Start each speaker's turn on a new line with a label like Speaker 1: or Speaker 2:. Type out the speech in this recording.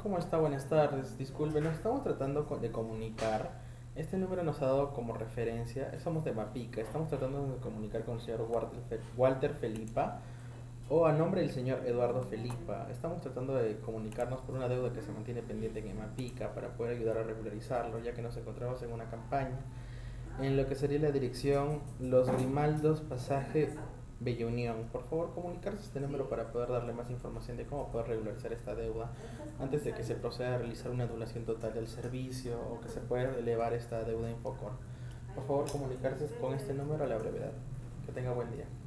Speaker 1: ¿Cómo está? Buenas tardes. Disculpe, nos estamos tratando de comunicar. Este número nos ha dado como referencia. Somos de Mapica. Estamos tratando de comunicar con el señor Walter Felipa o a nombre del señor Eduardo Felipa. Estamos tratando de comunicarnos por una deuda que se mantiene pendiente en Mapica para poder ayudar a regularizarlo, ya que nos encontramos en una campaña en lo que sería la dirección Los Grimaldos, pasaje Bella Unión. Por favor, comunicarse a este número para poder darle más información de cómo poder regularizar esta deuda antes de que se proceda a realizar una anulación total del servicio o que se pueda elevar esta deuda Infocor. Por favor, comunicarse con este número a la brevedad. Que tenga buen día.